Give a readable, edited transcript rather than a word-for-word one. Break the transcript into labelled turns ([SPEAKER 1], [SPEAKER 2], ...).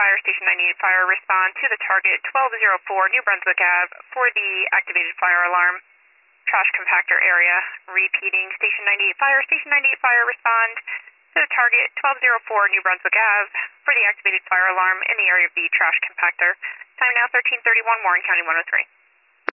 [SPEAKER 1] Fire, Station 98 Fire, respond to the target 1204 New Brunswick Ave for the activated fire alarm trash compactor area. Repeating, Station 98 Fire, Station 98 Fire, respond to the target 1204 New Brunswick Ave for the activated fire alarm in the area of the trash compactor. Time now 13:31, Warren County 103.